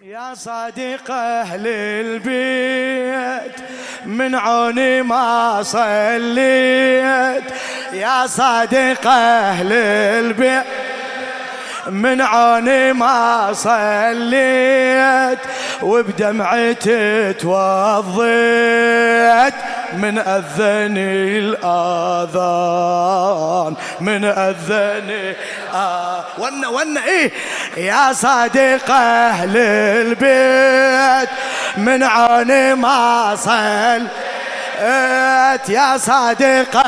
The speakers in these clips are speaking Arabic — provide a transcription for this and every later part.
يا صديق أهل البيت من عوني ما صليت، يا صديق أهل البيت من عوني ما صليت، وبدمعتي توضيت من أذني الآذان، من أذني ونا إيه. يا صديق أهل البيت من عوني ما صليت، يا صديق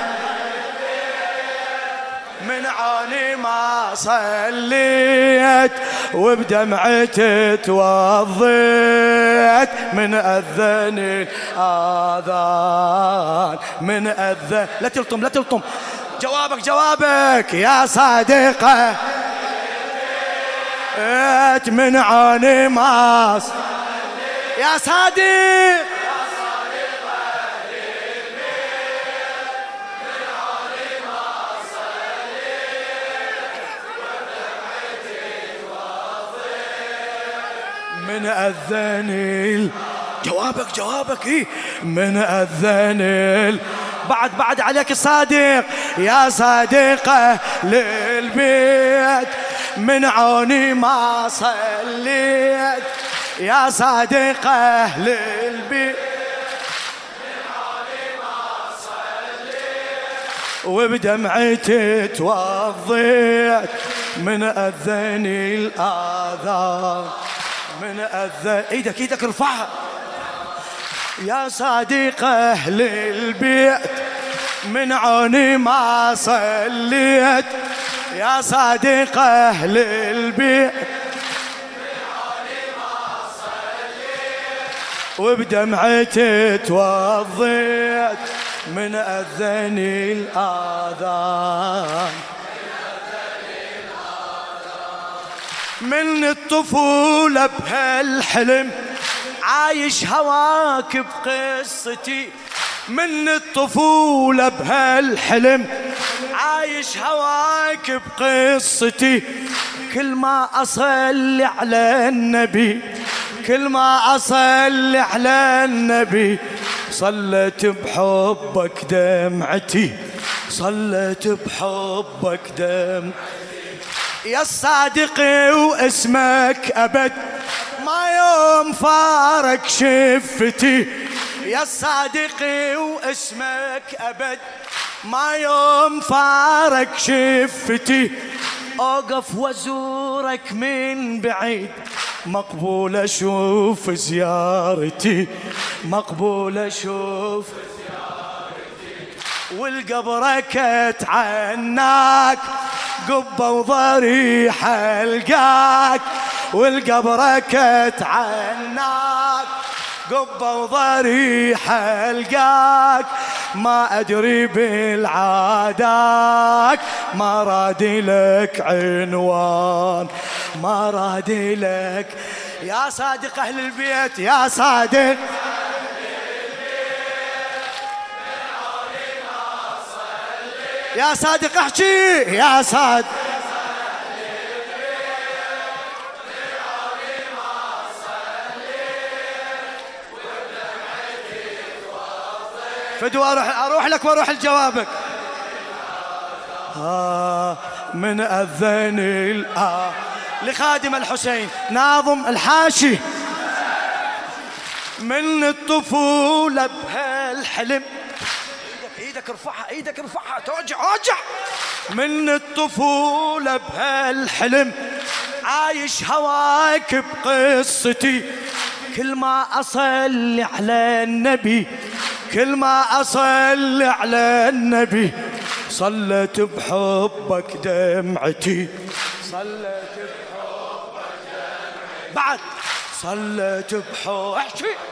من عوني ما صليت، وبدمعتي توضيت من أذن الآذان، من أذن. لا تلطم لا تلطم، جوابك يا صديقة من عوني ما صليت، يا صديق من أذن. جوابك إيه؟ من أذن. بعد عليك الصادق، يا صديقة للبيت من عوني ما صليت، يا صديقة للبيت من عوني ما صليت، وبدمعتي توضيت من أذن الآذان، من أذن. ايدك ارفعها. يا صديق أهل البيت من عوني ما صليت، يا صديق أهل البيت من عوني ما صليت، وبدمعتي توضيت من أذن الآذان، من الطفولة بهالحلم عايش هواك بقصتي، من الطفولة بهالحلم عايش هواك بقصتي، كل ما أصلي على النبي، كل ما أصلي على النبي صلت بحبك دمعتي، صلت بحبك دمعتي. يا الصادق واسمك أبد ما يوم فارق شفتي، يا الصادق واسمك أبد ما يوم فارق شفتي، أوقف وزورك من بعيد مقبول أشوف زيارتي، مقبول أشوف زيارتي، والقبرك اتعناك قبة وضريح القاك، والقبرك اتعناك قبة وضريح القاك، ما أدري بالعاداك ما رادي لك عنوان، ما رادي لك. يا صادق أهل البيت، يا صادق يا صادق احكي، يا صادق فدوا اروح لك واروح لجوابك. من اذن لخادم الحسين ناظم الحاشي، من الطفولة بهالحلم. ايدك ارفعها توجع. من الطفولة بهالحلم عايش هواك بقصتي، كل ما أصلي على النبي، كل ما أصلي على النبي صلت بحبك دمعتي، صلت بحبك دمعتي، بعد صلت بحبك دمعتي.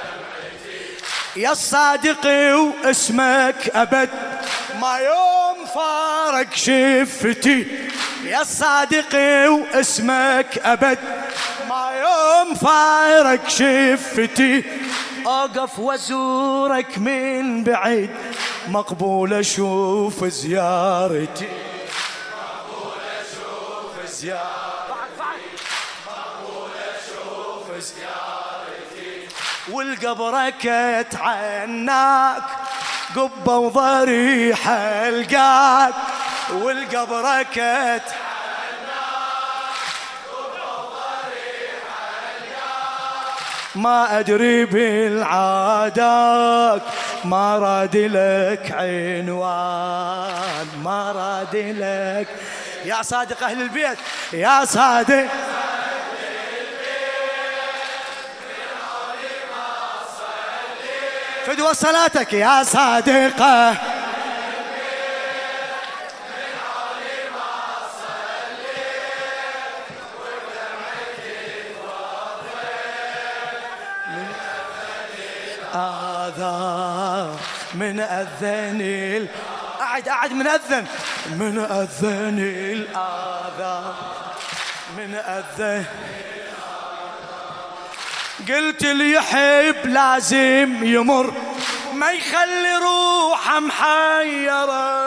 يا الصادق واسمك أبد ما يوم فارق شفتي، يا الصادق واسمك أبد ما يوم فارق شفتي، أوقف وزورك من بعيد مقبول أشوف زيارتي، مقبول أشوف زيارتي، مقبول أشوف زيارتي والقبرك اتعناك قبة وضريحة القاك والقبرك اتعناك قبة وضريحة القاك ما أدري بالعادات ما راد لك عنوان ما راد لك يا صادق أهل البيت يا صادق فدوى صلاتك يا صادقة من أذن أعد من أذن من أذن الآذان من أذن قلت اللي يحب لازم يمر ما يخلي روحه محيرة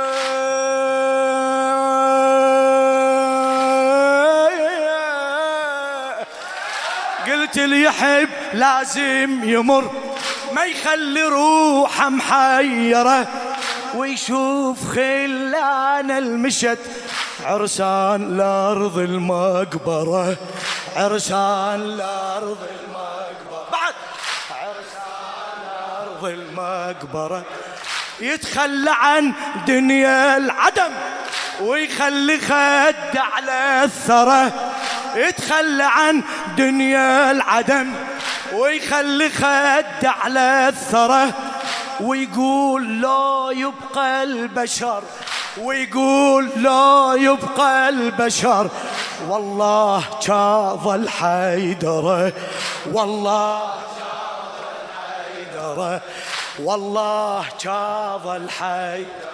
قلت اللي يحب لازم يمر ما يخلي روحه محيرة ويشوف خلان المشت عرسان لأرض المقبرة عرسان لأرض المقبرة بعد عرسان لأرض المقبرة يتخلى عن دنيا العدم ويخلي خد على الثرى يتخلى عن دنيا العدم ويخلي خد على الثرى ويقول لا يبقى البشر ويقول لا يبقى البشر والله شاظ الحيدرة والله شاظ الحيدرة والله شاظ الحيدرة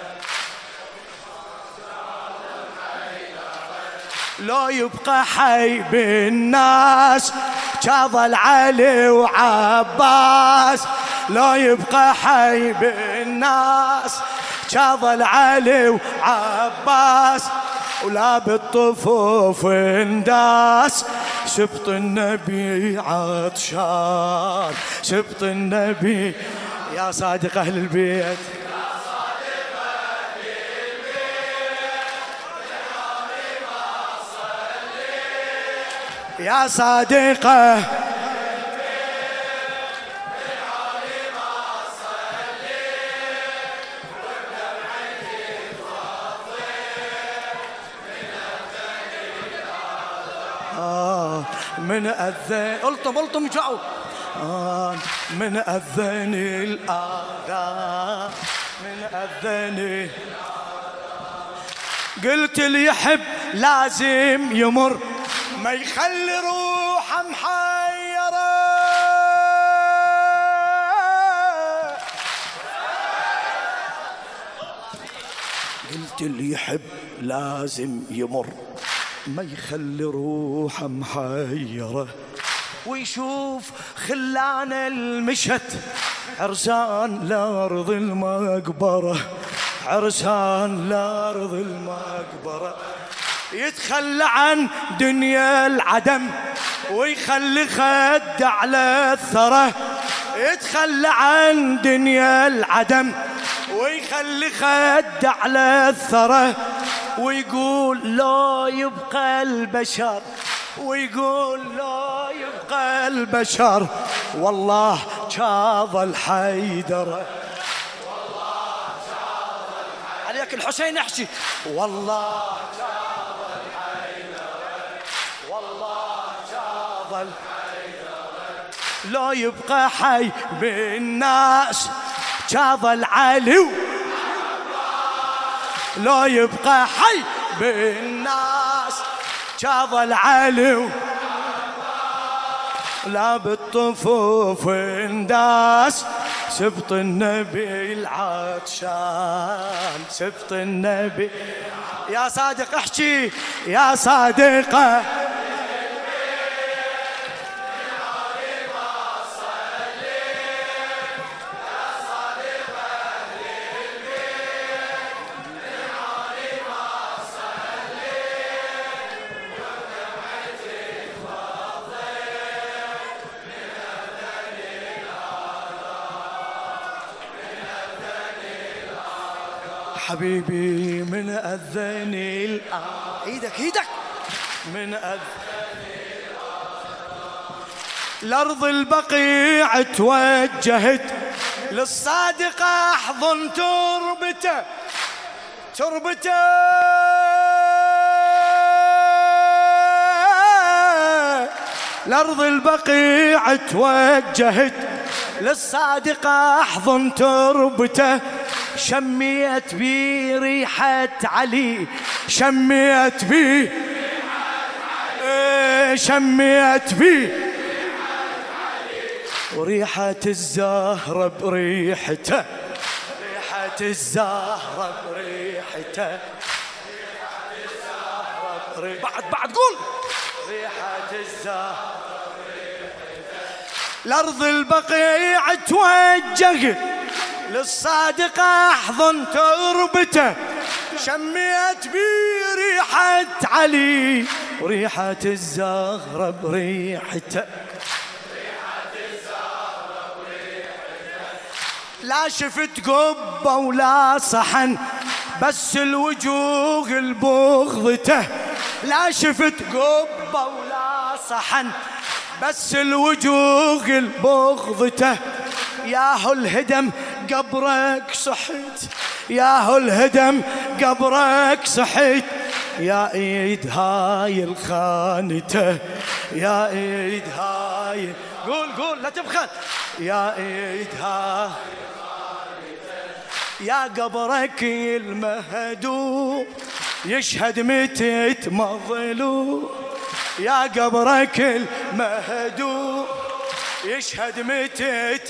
لا يبقى حي بالناس شاظ العلي وعباس لا يبقى حي بالناس شاظ العلي وعباس ولا بالطفوف انداس سبط النبي عطشان سبط النبي يا صادق أهل البيت يا صادقة من أذن الطم جاو من أذن الآذان من أذن قلت اللي يحب لازم يمر ما يخلي روحه محيرة قلت اللي يحب لازم يمر ما يخلي روحه محيرة ويشوف خلان المشت عرسان لأرض المقبرة عرسان لأرض المقبرة يتخلى عن دنيا العدم ويخلي خد على الثرى يتخلى عن دنيا العدم ويخلي خد على الثرى ويقول لا يبقى البشر ويقول لا يبقى البشر والله شاظ الحيدرة والله شاظ الحيدرة عليك الحسين احشي والله شاظ الحيدرة والله شاظ الحيدرة لا يبقى حي بالناس شاظ العلي لا يبقى حي بالناس شاظ العلي لا بالطفوف انداس سبط النبي العطشان سبط النبي يا صادق احكي يا صادقة حبيبي من أذني ايدك ايدك من لأرض البقيع توجهت للصادق أحضن تربته لأرض البقيع توجهت للصادق أحضن تربته شميت بي ريحة علي شميت بي وريحة الزهرة بريحته ريحة الزهرة بريحته بعد قول ريحة الزهرة لأرض البقيع توجه للصادق أحضن تربته شميت بي ريحة علي وريحة الزهرة بريحته لا شفت قبة ولا صحن بس الوجوه البغضته لا شفت قبة ولا صحن بس الوجوه البغضته ياهو الهدم قبرك صحيت ياهو الهدم قبرك صحيت يا ايد هاي الخانته يا ايد هاي قول لا تبخل يا ايد هاي يا قبرك المهدوم يشهد متت مظلوم يا قبرك المهدوم يشهد متت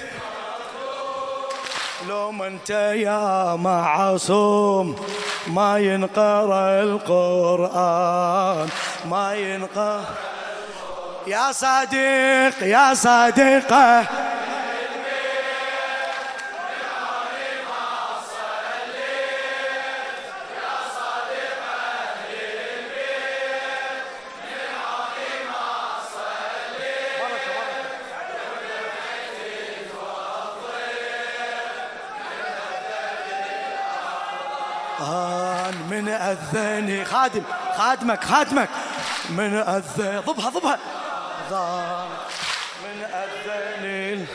لو ما انت يا معصوم ما ينقرأ القرآن ما ينقرأ يا صادق يا صادقة من أذني خادمك من أذن ضبها من أذني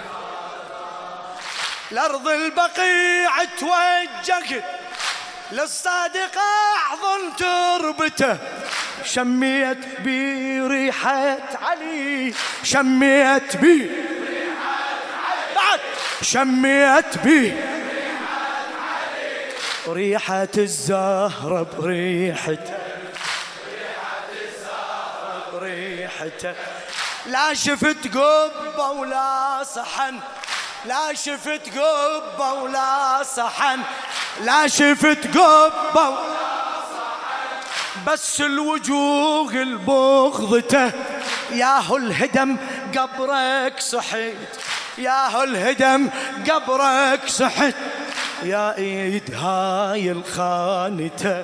الأرض البقيع توجهت للصادق أحضن تربته شميت بي ريحة علي شميت بي بعد شميت بي ريحة الزهرة بريحته لا شفت قبة ولا صحن لا شفت قبة ولا صحن لا شفت قبة ولا صحن بس الوجوه البغضته ياهو الهدم قبرك صحيت ياهو الهدم قبرك صحيت يا ايد هاي الخانته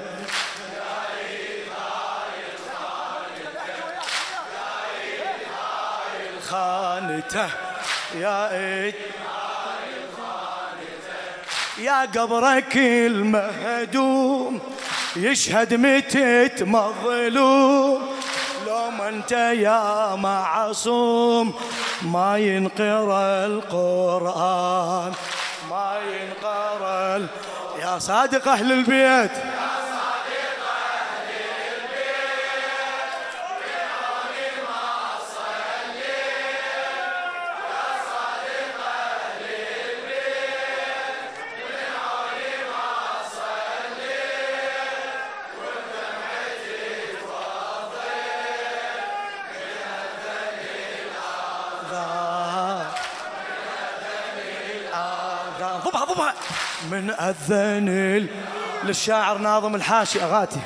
خانته يا ايد يا قبرك المهدوم يشهد متت مظلوم لو ما انت يا معصوم ما ينقرأ القرآن ما ينقرأ يا صادق أهل البيت ضبها من أذن للشاعر ناظم الحاشي أغاتي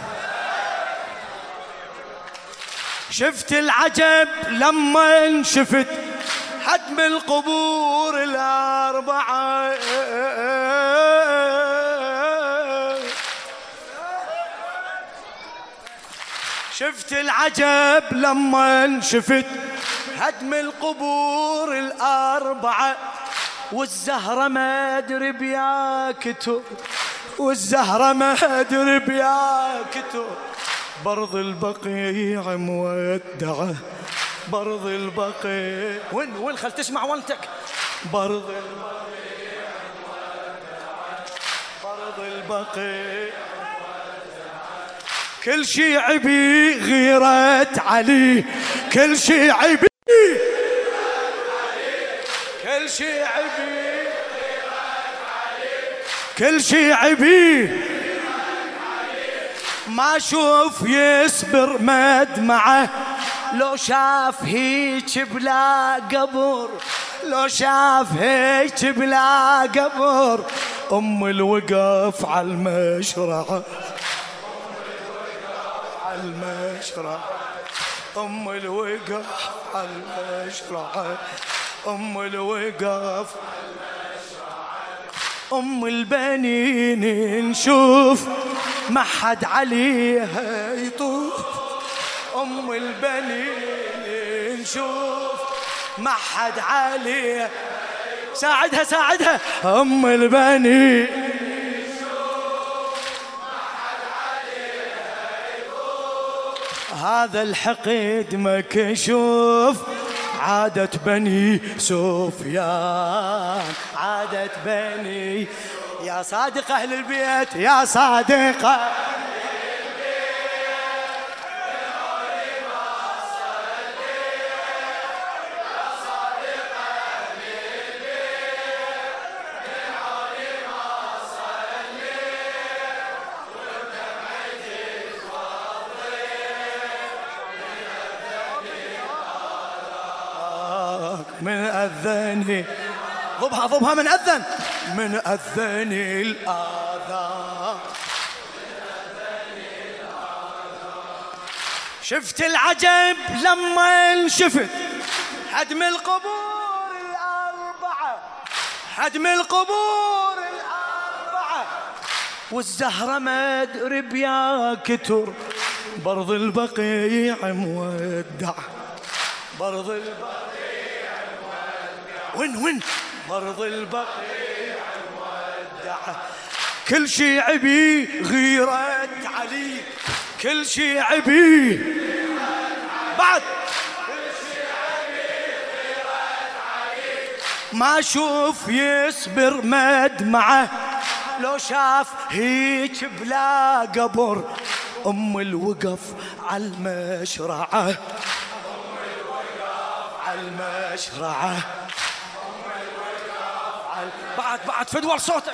شفت العجب لما شفت حتم القبور الأربعة شفت العجب لما شفت هدم القبور الأربعة والزهرة ما أدري بيا كتب والزهرة ما أدري بيا كتر برض البقيع مودعة برض البقيع وين خل تسمع وانتك برض البقيع برض البقيع كل شي عبي غيرة علي كل شي عبي كل شي عبي كل شي عبي ما شوف يصبر مدمعه لو شاف هيك بلا قبر لو شاف هيك بلا قبر الوقف على المشرعة على المشرعة الوقف على المشرعة الوقف البنين نشوف ما حد عليها يطوف البنين نشوف ما حد عليها ساعدها ساعدها البنين نشوف ما حد عليها يطوف هذا الحقد مكشوف عادة بني سفيان عادة بني يا صادق أهل البيت يا صادق أهل من أذني ضبها من أذني الآذان شفت العجب لما شفت هدم القبور الأربعة هدم القبور الأربعة والزهرة ما أدري بيا كتر برض البقيع مودع برض البقيع وين برض البقيع مودعة كل شي عبي غيرة علي كل شي عبي بعد كل شي عبي غيرة علي ما شوف يصبر مدمعه لو شاف هيك بلا قبر الوقف على المشرعة على المشرعة بعد فدول صوتك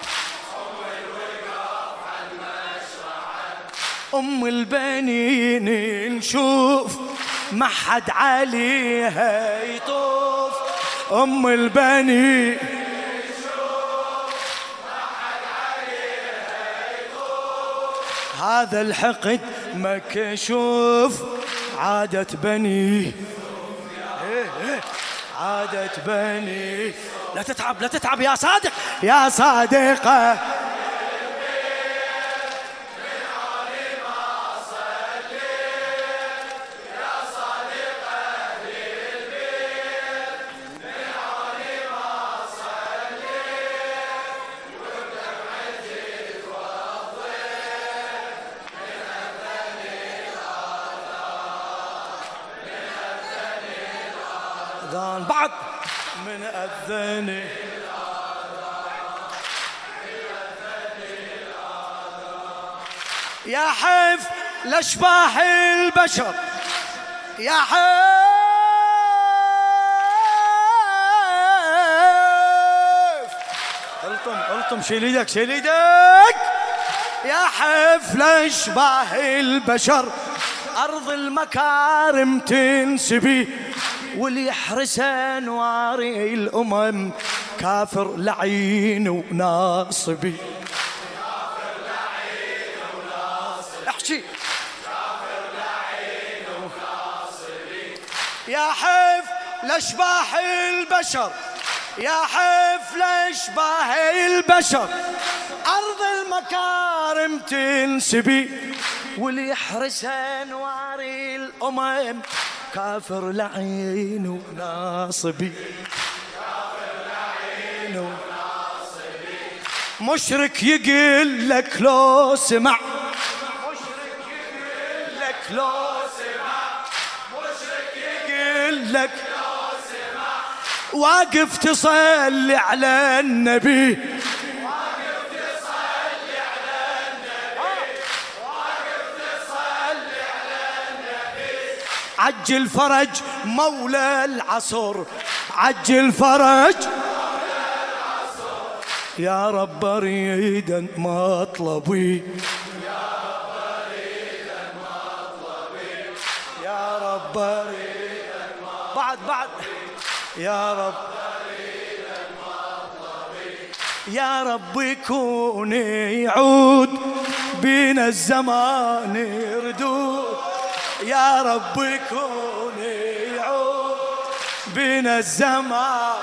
البنين نشوف ما حد عليها يطوف البنين نشوف ما حد عليها يطوف هذا الحقد مكشوف عادة بني عادة بني لا تتعب يا صادق يا صادقة بعد من أذني يا حيف لأشباح البشر يا حيف الطم شيل ايدك يا حيف لأشباح البشر أرض المكارم تنسبي واللي يحرس انواري الامم كافر لعين وناصبي كافر لعين وناصبي احكي كافر لعين وناصبي يا حيف لاشباح البشر يا حيف لاشباح البشر ارض المكارم تنسبي واللي يحرس انواري الامم كافر لعين وناصبي كافر لعين وناصبي مشرك يقول لك لو سمع، مشرك يقول لك لو سمع، مشرك يقول لك لو سمع، واقف تصلي على النبي، واقف تصلي على النبي، واقف تصلي على النبي. عجل فرج مولى العصر، عجل فرج يا رب اريد مطلبي، يا رب اريد مطلبي، يا رب اريد بعد يا رب اريد مطلبي، يا رب يكون يعود بينا الزمان ردود، يا رب يكون يعود بينا الزمان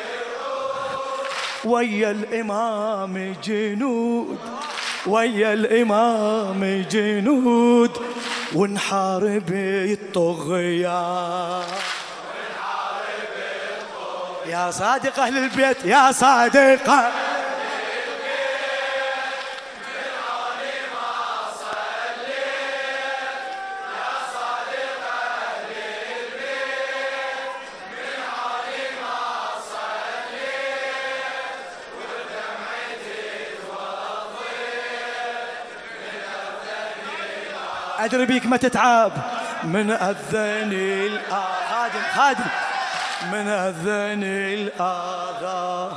ويا الإمام جنود، ويا الإمام جنود، ونحارب الطغيان، ونحارب الطغيان. يا صادق أهل البيت، يا صادق أهل البيت، من عوني ما صليت، يا صادق أهل البيت، من عوني ما صليت. أدري بيك ما تتعب من أذن خادم خادم، من أذن الآذى،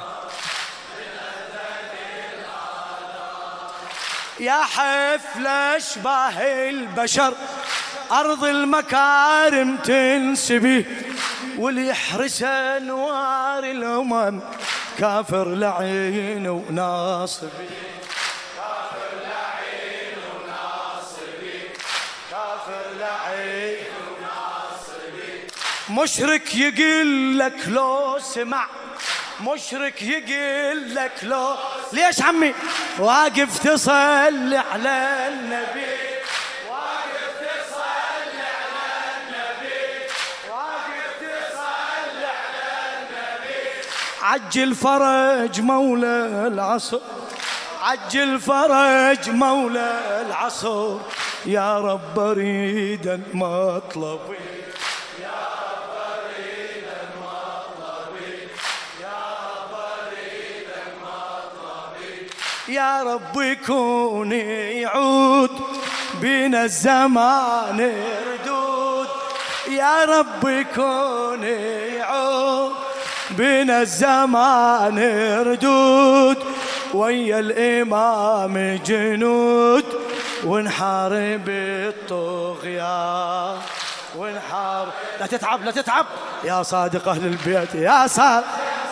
يا حفل أشباه البشر أرض المكارم تنسبي، واللي يحرس أنوار الأمم كافر لعين وناصبي، كافر لعين وناصبي، كافر لعين وناصبي. مشرك يقول لك لو سمع، مشرك يقول لك لو، ليش عمي واقف تصلي على النبي، واقف تصلي على النبي، واقف تصلي على النبي. عجل فرج مولى العصر، عجل فرج مولى العصر، يا رب اريد مطلبي، يا رب اريد مطلبي، يا رب اريد مطلبي. يا رب يكون يعود بينا الزمان ردود، يا رب يكون يعود بينا الزمان ردود، ويا الإمام جنود، ونحارب الطغيان، ونحارب. لا تتعب لا تتعب يا صادق أهل البيت، يا صادق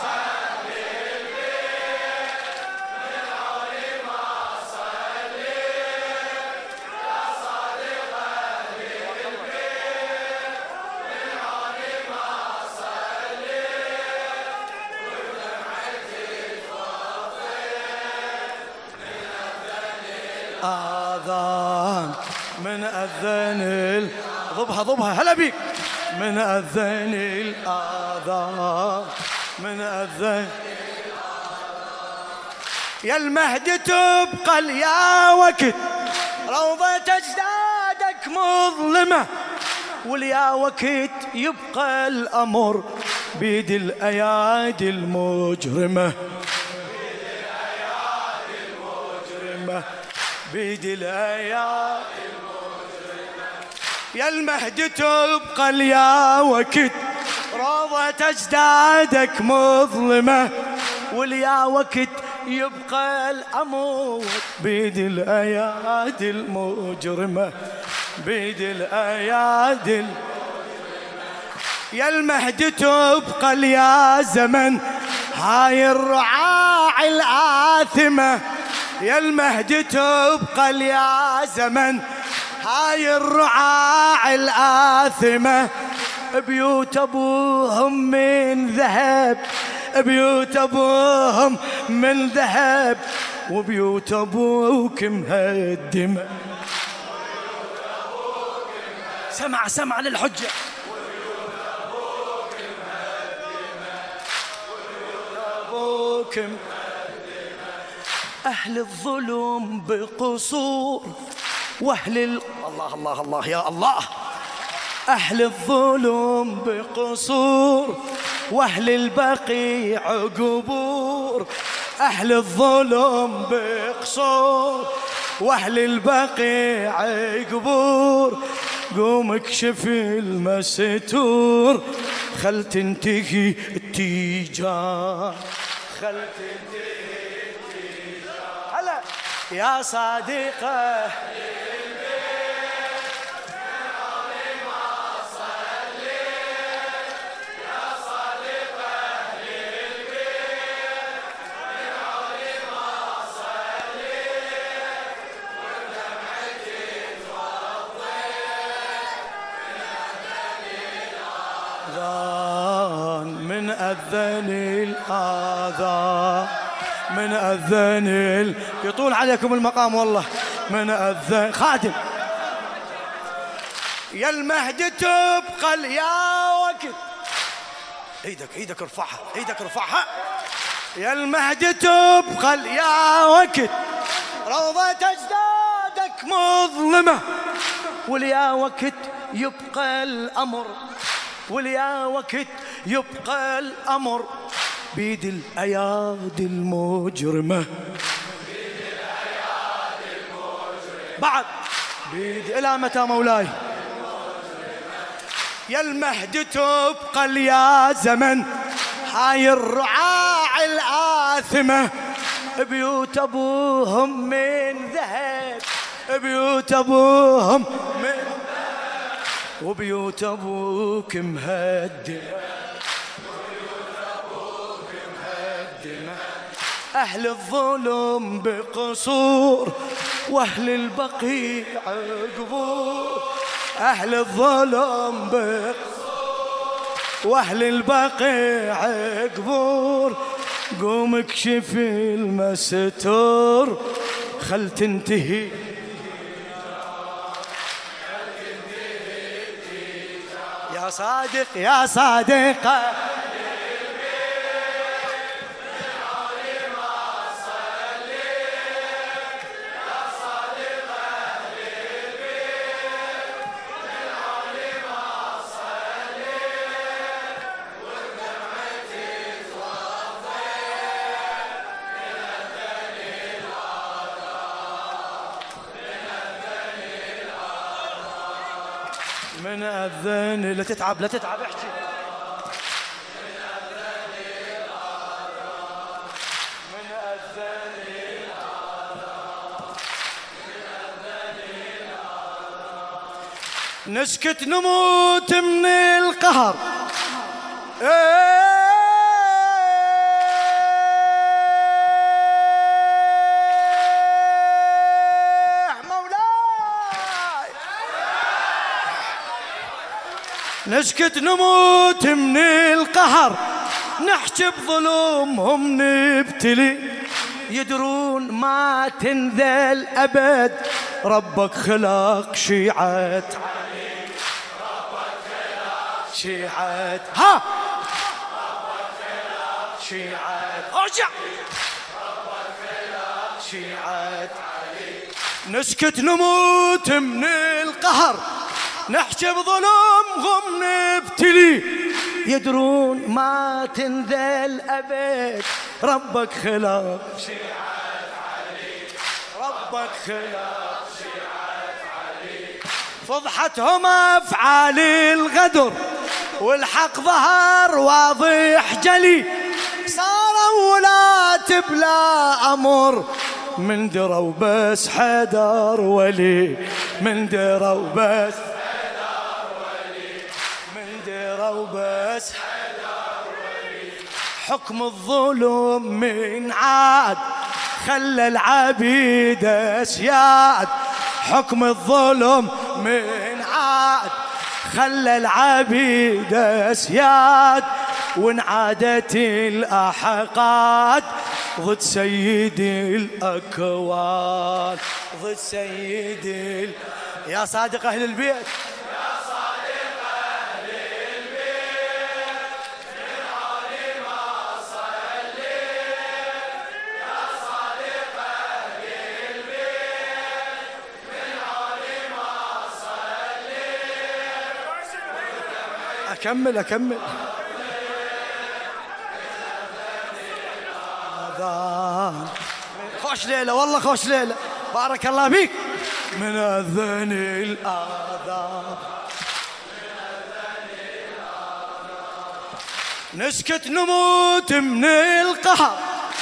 آذان من أذن ضبها ضبها هلا بيك، من أذن الآذان، من أذن يا المهدي تبقى يا وقت روضة أجدادك مظلمة، واليا وقت يبقى الأمر بيد الأيادي المجرمة، بيد الأيادي المجرمة، بيد الأيادي المجرمة. يا المهدي تبقى يا وقت روضة أجدادك مظلمة، واليا وقت يبقى الأمر بيد الأيادي المجرمة، بيد الأيادي المجرمة. يا المهدي تبقى يا زمن هاي الرعاع الآثمة، يا المهدي تبقى يا زمن هاي الرعاع الآثمة، بيوت أبوهم من ذهب، بيوت أبوهم من ذهب، وبيوت أبوك مهدمة. سمع سمع للحجة، وبيوت أبوك مهدمة، وبيوت أبوك مهدمة. أهل الظلم بقصور وأهل الله الله الله يا الله. أهل الظلم بقصور وأهل البقيع قبور. أهل الظلم بقصور وأهل البقيع قبور. قوم اكشف المستور خل تنتهي التيجان. خل تنتهي التيجان. هلا يا صادقة من أذن الآذان من أذن يطول عليكم المقام والله. من أذن خادم يا المهد تبقى يا وقت. ايدك ارفعها ايدك ارفعها. يا المهد تبقى يا وقت روضة أجدادك مظلمة. واليا وقت يبقى الأمر واليا وقت يبقى الأمر بيد الأيادي المجرمة. بيد الأيادي المجرمة بعد بيد إلى متى مولاي؟ يا المهد تبقى يا زمن هاي الرعاع الآثمة. بيوت أبوهم من ذهب بيوت أبوهم من وبيوت أبوك مهدمة. أهل الظلم بقصور وأهل البقيع قبور. أهل الظلم بقصور وأهل البقيع قبور. قوم اكشف المستور خل تنتهي. يا صادق يا صادقة من أذن لا تتعب احكي. من أذن نسكت نموت من القهر. نسكت نموت من القهر نحكي بظلمهم نبتلي. يدرون ما تنذل أبد ربك خلق شيعة ربك خلق شيعة ها ربك خلق شيعة ارجع ربك خلق شيعة. نسكت نموت من القهر نحكي بظلمهم نبتلي. يدرون ما تنذل أبد ربك خلق شيعة علي ربك خلق شيعة علي. فضحتهم أفعال الغدر والحق ظهر واضح جلي. صاروا ولاة بلا أمر من دروا بس حدر ولي. من دروا بس وبس حكم الظلم من عاد خلى العبيد اسياد. حكم الظلم من عاد خلى العبيد اسياد. وانعادت الاحقاد ضد سيد الاكوان ضد سيد يا صادق اهل البيت. أكمل. خوش ليلة والله، خوش ليلة، بارك الله فيك. من أذن الآذان نسكت نموت من القهر.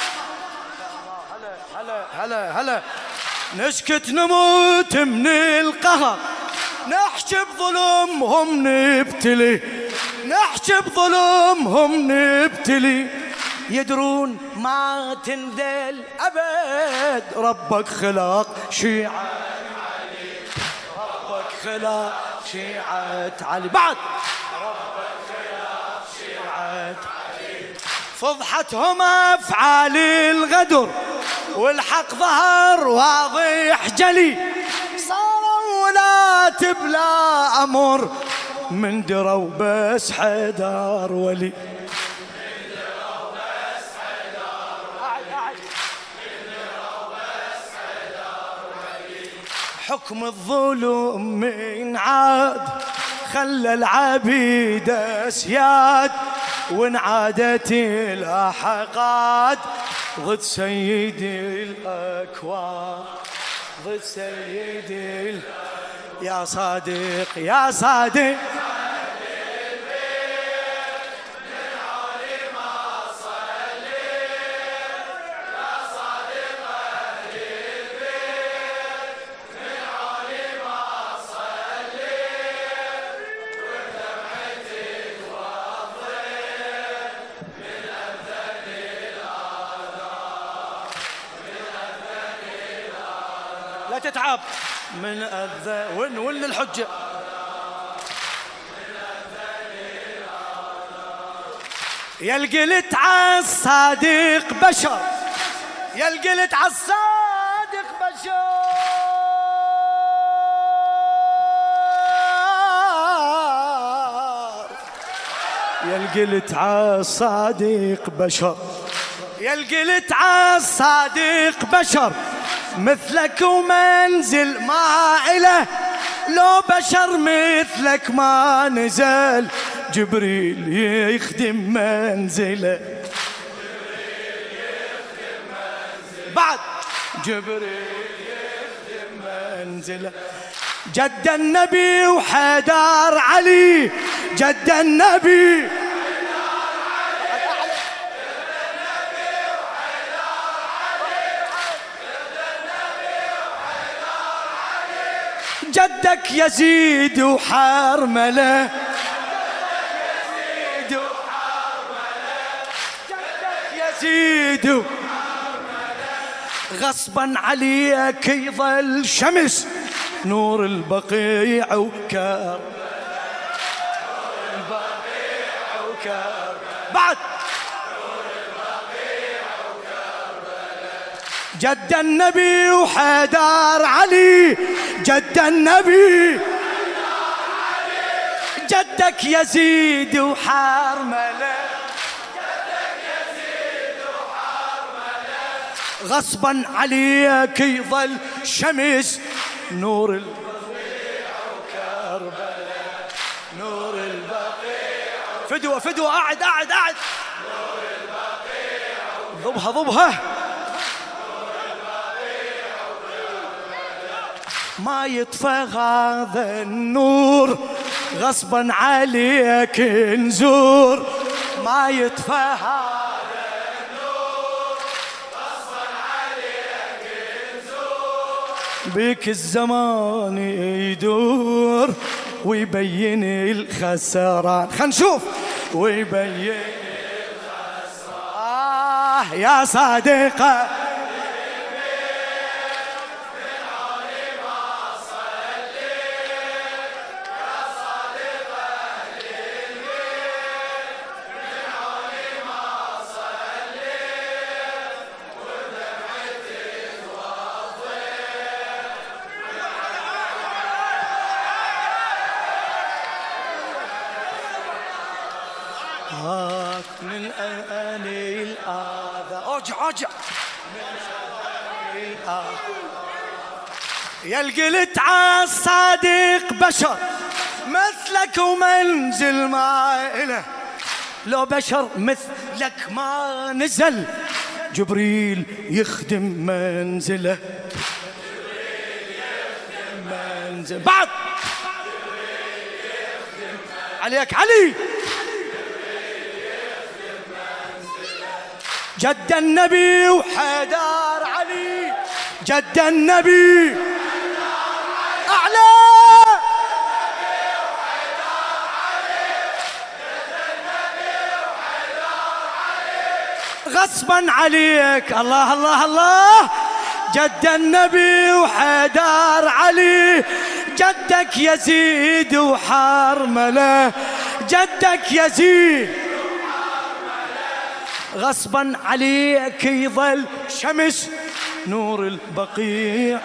هلا نسكت نموت من القهر، نحكي بظلمهم نبتلي، نحكي بظلمهم نبتلي. يدرون ما تنذل أبد، ربك خلق شيعة علي، ربك خلق شيعة علي، بعد ربك خلق شيعة علي. فضحتهم أفعال الغدر والحق ظهر واضح جلي، صاروا ولاة بلا أمر، من دروا بس حدار ولي. حكم الظلم من عاد خلى العبيد اسياد، وانعادت الاحقاد ضد سيدي الاكوان، ضد سيدي يا صادق يا صادق. لا تتعب من أذى وين الحجة. يا القلت عالصادق بشر، يا القلت عالصادق بشر، يا القلت عالصادق بشر، يا القلت عالصادق بشر، مثلك ومنزل ما إله، لو بشر مثلك ما نزل، جبريل يخدم منزله، بعد جبريل يخدم منزله. جد النبي وحيدر علي، جد النبي جدك يزيد وحرمله، جدك يزيد غصبا عليك يظل شمس نور البقيع وكربلاء، البقيع وكربلاء، بعد جد النبي وحيدر علي، جد النبي جدك يزيد وحرمله، جدك يزيد وحرمله، غصبا عليك يظل شمس نور البقيع وكربلاء، نور البقيع فدوة قاعد نور البقيع ضبها ما يطفى هذا النور، غصبا عليك نزور، ما يطفى هذا النور، غصبا عليك نزور، بك الزمان يدور ويبين الخسران، خلينا نشوف ويبين الخسران. يا صادقة من أني الآذى أرجع يا القلت عالصادق بشر، مثلك ومنزل ما إله، لو بشر مثلك ما نزل، جبريل يخدم منزله. منزل بعد عليك علي. جد النبي وحيدر علي، جد النبي أعلى، غصبا عليك. الله الله الله. جد النبي وحيدر علي، جدك يزيد وحرمله، جدك يزيد غصبا عليك يظل شمس نور البقيع،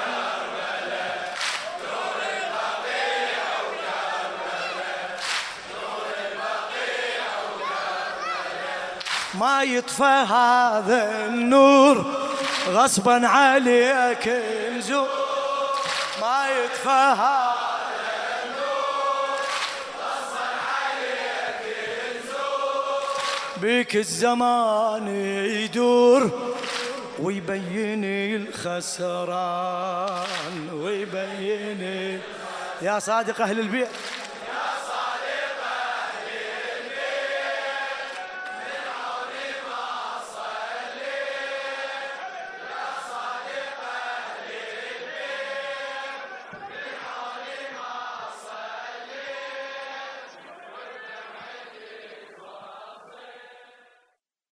ما يطفى هذا النور غصبا عليك نزور، ما يطفى هذا النور غصبا عليك نزور، بك الزمان يدور ويبين الخسران، ويبين يا صادق أهل البيت.